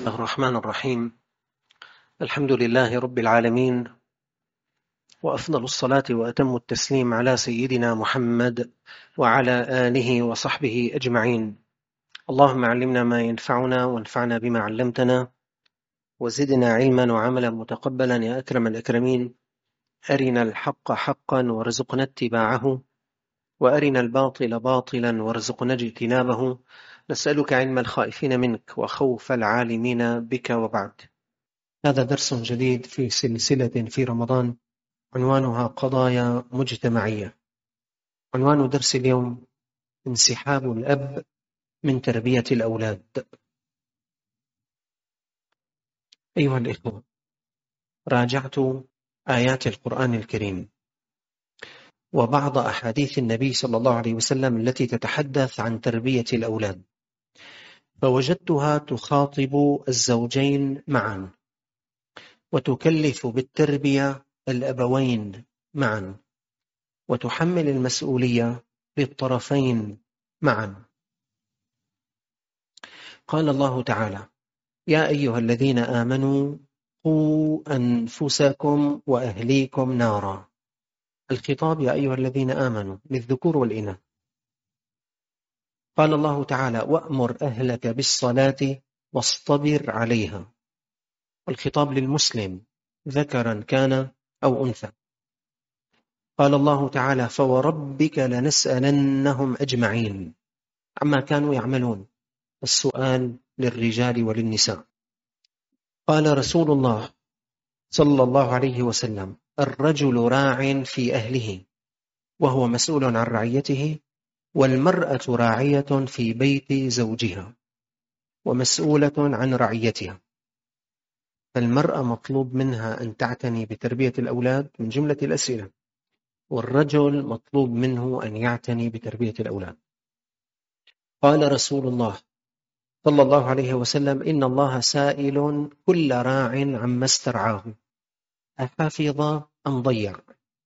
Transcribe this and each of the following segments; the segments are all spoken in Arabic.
الله الرحمن الرحيم. الحمد لله رب العالمين، وأفضل الصلاة وأتم التسليم على سيدنا محمد وعلى آله وصحبه أجمعين. اللهم علمنا ما ينفعنا وانفعنا بما علمتنا، وزدنا علما وعملا متقبلا يا أكرم الأكرمين. أرنا الحق حقا وارزقنا اتباعه، وأرنا الباطل باطلا وارزقنا اجتنابه. نسألك علم الخائفين منك وخوف العالمين بك، وبعد. هذا درس جديد في سلسلة في رمضان عنوانها قضايا مجتمعية. عنوان درس اليوم: انسحاب الأب من تربية الأولاد. أيها الإخوة، راجعت آيات القرآن الكريم وبعض أحاديث النبي صلى الله عليه وسلم التي تتحدث عن تربية الأولاد، فوجدتها تخاطب الزوجين معا، وتكلف بالتربية الأبوين معا، وتحمل المسؤولية للطرفين معا. قال الله تعالى: يا أيها الذين آمنوا قوا أنفسكم وأهليكم نارا. الخطاب يا أيها الذين آمنوا للذكور والإناث. قال الله تعالى: وأمر أهلك بالصلاة واصطبر عليها. الخطاب للمسلم ذكرا كان أو أنثى. قال الله تعالى: فوربك لنسألنهم أجمعين عما كانوا يعملون. السؤال للرجال وللنساء. قال رسول الله صلى الله عليه وسلم: الرجل راع في أهله وهو مسؤول عن رعيته، والمرأة راعية في بيت زوجها ومسؤولة عن رعيتها. فالمرأة مطلوب منها أن تعتني بتربية الأولاد من جملة الأسئلة، والرجل مطلوب منه أن يعتني بتربية الأولاد. قال رسول الله صلى الله عليه وسلم: إن الله سائل كل راع عما استرعاه أحفظ أم ضيع.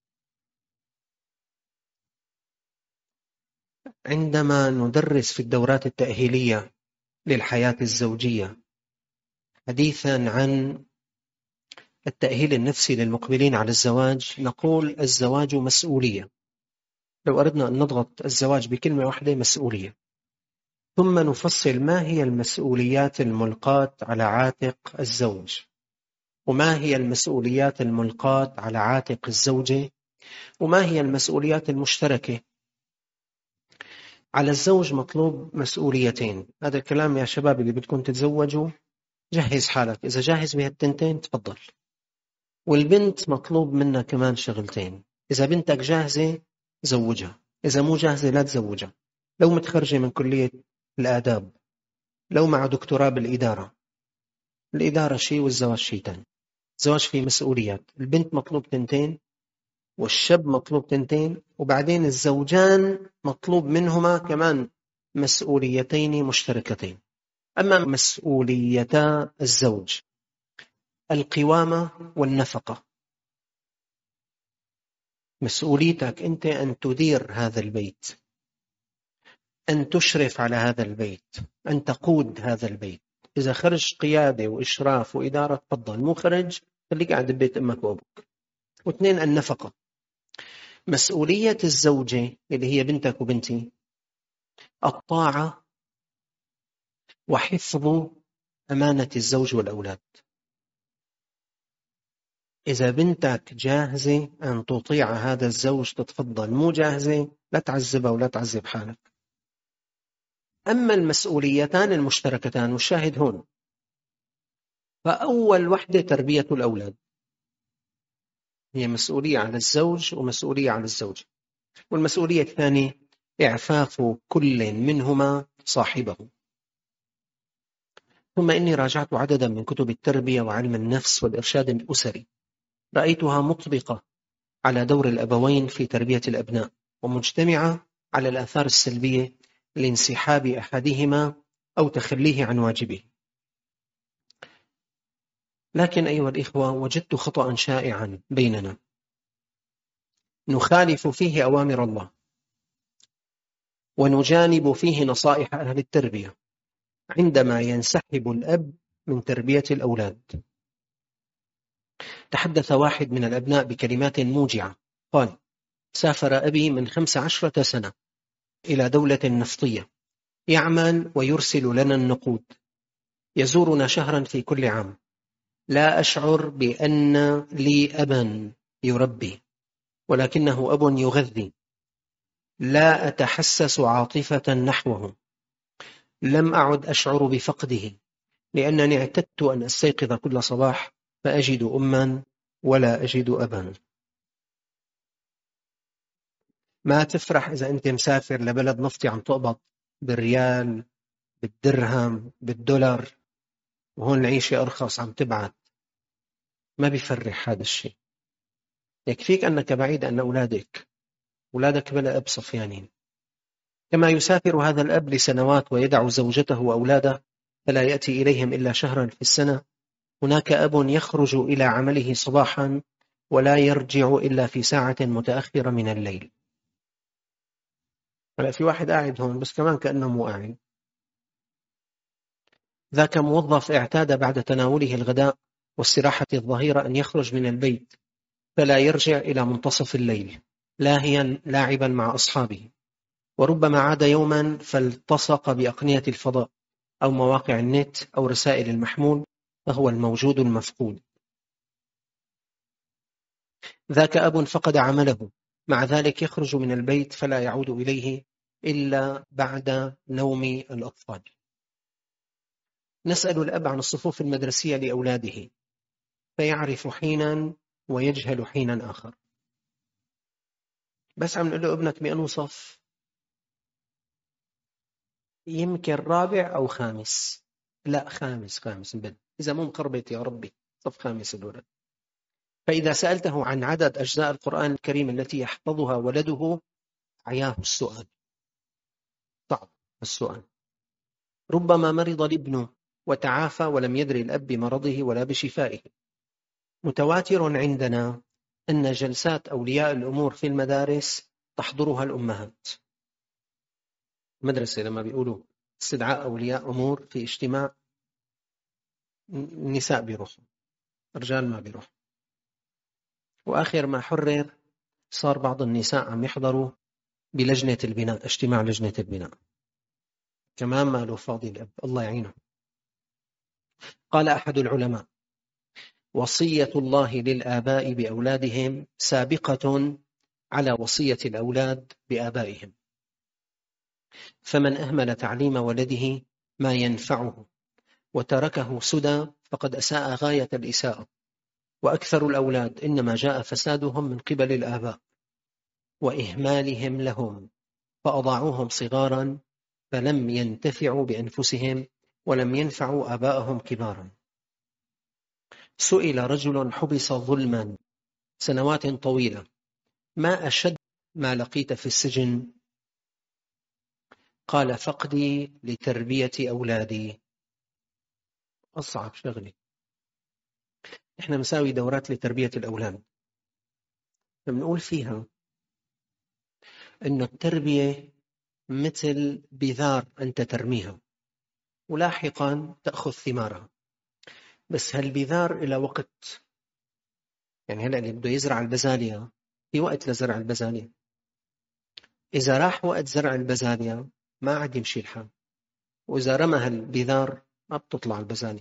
عندما ندرس في الدورات التأهيلية للحياة الزوجية حديثا عن التأهيل النفسي للمقبلين على الزواج، نقول الزواج مسؤولية. لو أردنا أن نضغط الزواج بكلمة واحدة: مسؤولية. ثم نفصل ما هي المسؤوليات الملقاة على عاتق الزوج، وما هي المسؤوليات الملقاة على عاتق الزوجة، وما هي المسؤوليات المشتركة. على الزوج مطلوب مسؤوليتين. هذا الكلام يا شباب اللي بدكم تتزوجوا جهز حالك، إذا جاهز بهالتنتين تفضل. والبنت مطلوب منها كمان شغلتين. إذا بنتك جاهزة زوجها، إذا مو جاهزة لا تزوجها. لو متخرجة من كلية الآداب، لو مع دكتوراه بالإدارة. الإدارة شيء والزواج شيء تاني. الزواج فيه مسؤوليات. البنت مطلوب تنتين والشاب مطلوب تنتين، وبعدين الزوجان مطلوب منهما كمان مسؤوليتين مشتركتين. أما مسؤوليتا الزوج: القوامة والنفقة. مسؤوليتك أنت أن تدير هذا البيت، أن تشرف على هذا البيت، أن تقود هذا البيت. إذا خرج قيادة وإشراف وإدارة تفضل، مو خرج خليك قاعد ببيت أمك وأبوك. واثنين: النفقة. مسؤولية الزوجة اللي هي بنتك وبنتي الطاعة وحفظ أمانة الزوج والأولاد. إذا بنتك جاهزة أن تطيع هذا الزوج تتفضل، مو جاهزة لا تعذبها ولا تعذب حالك. أما المسؤوليتان المشتركتان، والشاهد هون، فأول وحدة تربية الأولاد هي مسؤولية على الزوج ومسؤولية على الزوجة، والمسؤولية الثانية إعفاف كل منهما صاحبه. ثم إني راجعت عددا من كتب التربية وعلم النفس والإرشاد الأسري، رأيتها مطبقة على دور الأبوين في تربية الأبناء، ومجتمعة على الآثار السلبية لانسحاب أحدهما أو تخليه عن واجبه. لكن أيها الإخوة، وجدت خطأ شائعا بيننا نخالف فيه أوامر الله ونجانب فيه نصائح أهل التربية، عندما ينسحب الأب من تربية الأولاد. تحدث واحد من الأبناء بكلمات موجعة، قال: سافر أبي من 15 سنة إلى دولة نفطية، يعمل ويرسل لنا النقود، يزورنا شهرا في كل عام، لا أشعر بأن لي أبا يربي، ولكنه أب يغذي، لا أتحسس عاطفة نحوه، لم أعد أشعر بفقده، لأنني اعتدت أن أستيقظ كل صباح فأجد أما ولا أجد أبا. ما تفرح إذا أنت مسافر لبلد نفطي عم تقبض بالريال، بالدرهم، بالدولار، وهون العيشة أرخص عم تبعت. ما بيفرح هذا الشيء. يكفيك أنك بعيد عن أولادك بلا أب صفيانين. كما يسافر هذا الأب لسنوات ويدع زوجته وأولاده فلا يأتي إليهم إلا شهرا في السنة، هناك أب يخرج إلى عمله صباحا ولا يرجع إلا في ساعة متأخرة من الليل. هلا في واحد قاعد هون بس كمان كأنه مو قاعد. ذاك موظف اعتاد بعد تناوله الغداء واستراحة الظهيرة أن يخرج من البيت فلا يرجع إلى منتصف الليل، لاهيا لاعبا مع أصحابه، وربما عاد يوما فالتصق بأقنية الفضاء أو مواقع النت أو رسائل المحمول، فهو الموجود المفقود. ذاك أب فقد عمله، مع ذلك يخرج من البيت فلا يعود إليه إلا بعد نوم الأطفال. نسأل الأب عن الصفوف المدرسية لأولاده فيعرف حينا ويجهل حينا آخر. بس عم نقول له ابنك بأنه صف، يمكن رابع أو خامس، لا خامس بد. إذا مو مقربت يا ربي صف خامس الولد. فإذا سألته عن عدد أجزاء القرآن الكريم التي يحفظها ولده عياه السؤال، صعب السؤال. ربما مرض الابن وتعافى ولم يدري الأب بمرضه ولا بشفائه. متواتر عندنا أن جلسات أولياء الأمور في المدارس تحضرها الأمهات. المدرسة لما بيقولوا استدعاء أولياء أمور في اجتماع، النساء بيروحوا، الرجال ما بيروحوا. وآخر ما حرر صار بعض النساء عم يحضروا بلجنة البناء، اجتماع لجنة البناء، كمان ما له فاضي الأب، الله يعينه. قال أحد العلماء: وصية الله للآباء بأولادهم سابقة على وصية الأولاد بآبائهم، فمن أهمل تعليم ولده ما ينفعه وتركه سدى فقد أساء غاية الإساءة. وأكثر الأولاد إنما جاء فسادهم من قبل الآباء وإهمالهم لهم، فأضاعوهم صغارا فلم ينتفعوا بأنفسهم ولم ينفعوا آباءهم كبارا. سئل رجل حبس ظلما سنوات طويلة: ما أشد ما لقيت في السجن؟ قال: فقدي لتربية أولادي. أصعب شغلة. إحنا مساوي دورات لتربية الأولاد، بنقول فيها إنه التربية مثل بذار أنت ترميها ولاحقا تأخذ ثمارها، بس هالبذار إلى وقت. يعني هلأ اللي بده يزرع البزالية في وقت لزرع البزالية، إذا راح وقت زرع البزالية ما عاد يمشي الحال، وإذا رمى هالبذار ما بتطلع البزالية.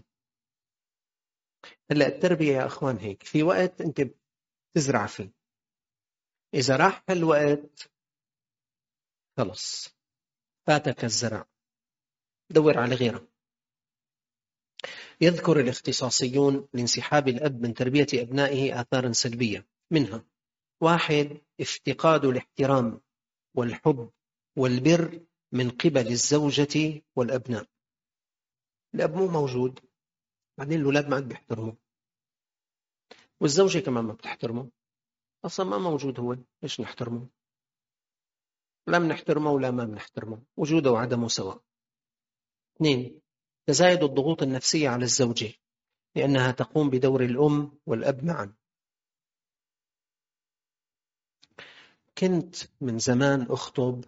هلأ التربية يا أخوان هيك، في وقت أنت بتزرع فيه، إذا راح هالوقت خلص فاتك الزرع، دور على غيره. يذكر الاختصاصيون لانسحاب الأب من تربية أبنائه آثارا سلبية، منها: 1. افتقاد الاحترام والحب والبر من قبل الزوجة والأبناء. الأب مو موجود، بعدين الأولاد ما عاد بيحترمه، والزوجة كمان ما بتحترمه، أصلا ما موجود هو، ليش نحترمه؟ لا بنحترمه ولا ما بنحترمه، وجوده وعدمه سواء. 2. تزايد الضغوط النفسية على الزوجة لأنها تقوم بدور الأم والأب معا. كنت من زمان أخطب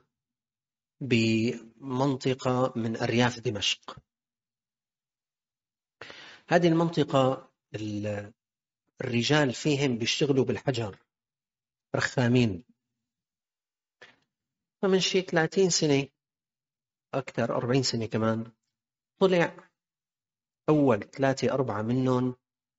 بمنطقة من أرياف دمشق، هذه المنطقة الرجال فيهم بيشتغلوا بالحجر، رخامين. فمن شي 30 سنة، أكثر 40 سنة كمان، طلع أول 3-4 منهم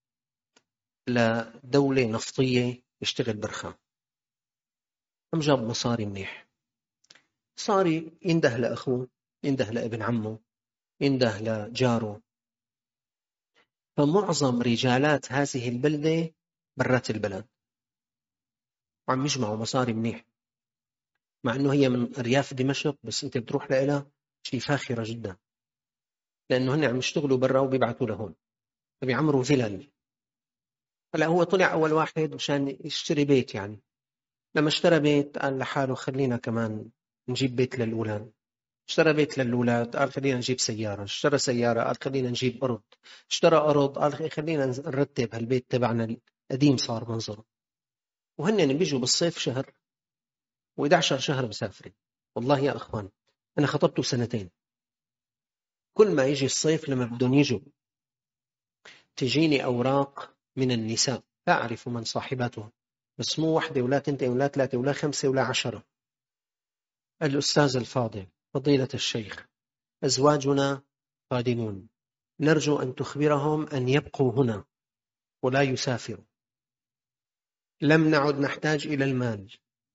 لدولة نفطية يشتغل برخام. قام جاب مصاري منيح، صار ينده لأخوه، ينده لابن عمه، ينده لجاره. فمعظم رجالات هذه البلدة برات البلد وعم يجمعوا مصاري منيح، مع أنه هي من أرياف دمشق، بس أنت بتروح لها شيء فاخرة جدا، لأنه هن عم يشتغلوا برا وبيبعثوا لهون، فبيعمروا فيلل. هلا هو طلع أول واحد مشان يشتري بيت. يعني لما اشترى بيت قال لحاله خلينا كمان نجيب بيت للأولاد. اشترى بيت للأولاد قال خلينا نجيب سيارة. اشترى سيارة قال خلينا نجيب أرض. اشترى أرض قال خلينا نرتب هالبيت تبعنا القديم صار منظره. وهن بيجوا بالصيف شهر و11 شهر مسافرين. والله يا أخوان أنا خطبته 2 سنين، كل ما يجي الصيف لما بدهم يجوا تجيني أوراق من النساء لا أعرف من صاحباتها، بس مو واحدة ولا 2 ولا 3 ولا 5 ولا 10. الأستاذ الفاضل فضيلة الشيخ، أزواجنا قادمون، نرجو أن تخبرهم أن يبقوا هنا ولا يسافروا، لم نعد نحتاج إلى المال.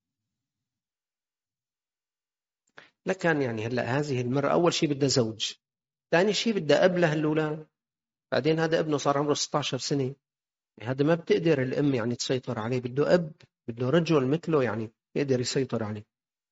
لكن يعني هلأ هذه المرأة أول شيء بدها زوج، ثاني شيء بدها أب لهالأولاد، بعدين هذا ابنه صار عمره 16 سنة. هذا ما بتقدر الأم يعني تسيطر عليه، بده أب، بده رجل مثله يعني يقدر يسيطر عليه.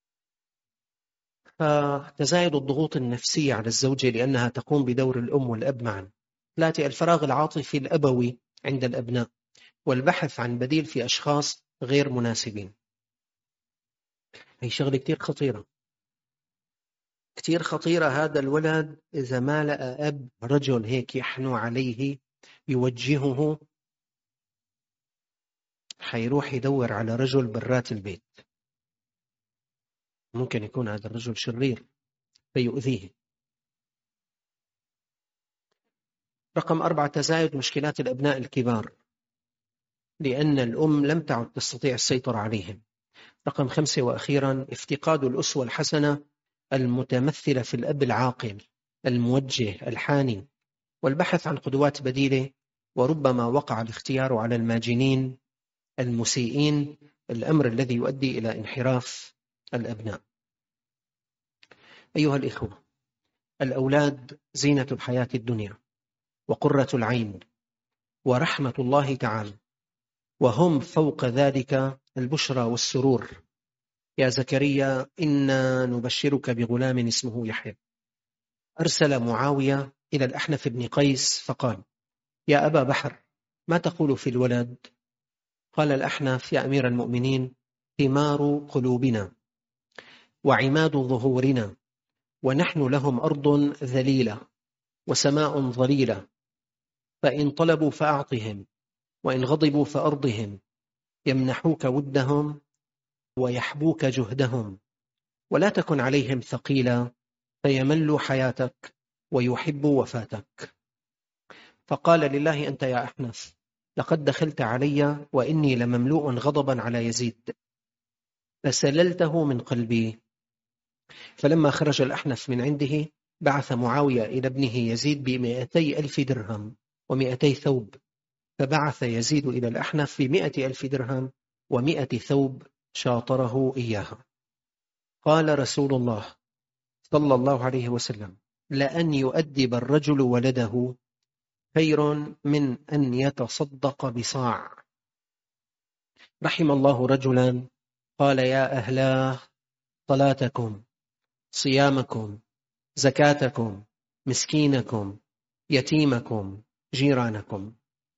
فتزايد الضغوط النفسية على الزوجة لأنها تقوم بدور الأم والأب معا. 3 الفراغ العاطفي الأبوي عند الأبناء، والبحث عن بديل في أشخاص غير مناسبين. هي شغلة كتير خطيرة، كتير خطيرة. هذا الولد إذا ما لقى أب رجل هيك يحنو عليه يوجهه، حيروح يدور على رجل برات البيت. ممكن يكون هذا الرجل شرير فيؤذيه. رقم 4 تزايد مشكلات الأبناء الكبار لأن الأم لم تعد تستطيع السيطرة عليهم. رقم 5 وأخيرا افتقاد الأسوة الحسنة المتمثلة في الأب العاقل الموجه الحاني، والبحث عن قدوات بديلة، وربما وقع الاختيار على الماجنين المسيئين، الأمر الذي يؤدي إلى انحراف الأبناء. أيها الإخوة، الأولاد زينة الحياة الدنيا وقرة العين ورحمة الله تعالى، وهم فوق ذلك البشرى والسرور. يا زكريا إنا نبشرك بغلام اسمه يحيى. أرسل معاوية إلى الأحنف بن قيس فقال: يا أبا بحر، ما تقول في الولد؟ قال الأحنف: يا أمير المؤمنين، ثمار قلوبنا وعماد ظهورنا، ونحن لهم أرض ذليلة وسماء ظليلة، فإن طلبوا فأعطهم، وإن غضبوا فأرضهم، يمنحوك ودهم ويحبوك جهدهم، ولا تكن عليهم ثقيلا فيملوا حياتك ويحبوا وفاتك. فقال: لله أنت يا أحنف، لقد دخلت علي وإني لمملوء غضبا على يزيد، فسللته من قلبي. فلما خرج الأحنف من عنده بعث معاوية إلى ابنه يزيد ب200,000 درهم و200 ثوب، فبعث يزيد إلى الأحنف ب100,000 درهم و100 ثوب شاطره إياها. قال رسول الله صلى الله عليه وسلم: لأن يؤدب الرجل ولده خير من أن يتصدق بصاع. رحم الله رجلا قال: يا أهلاه، صلاتكم، صيامكم، زكاتكم، مسكينكم، يتيمكم، جيرانكم.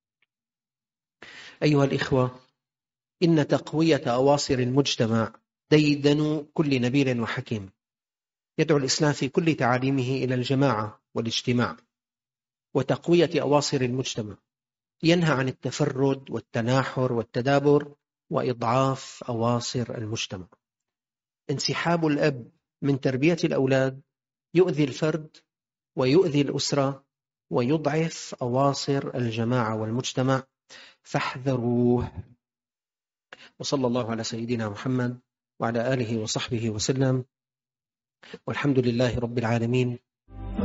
أيها الإخوة، إن تقوية أواصر المجتمع ديدن كل نبيل وحكيم. يدعو الإسلام في كل تعاليمه إلى الجماعة والاجتماع وتقوية أواصر المجتمع، ينهى عن التفرد والتناحر والتدابر وإضعاف أواصر المجتمع. انسحاب الأب من تربية الأولاد يؤذي الفرد ويؤذي الأسرة ويضعف أواصر الجماعة والمجتمع، فاحذروه. وصلى الله على سيدنا محمد وعلى آله وصحبه وسلم، والحمد لله رب العالمين.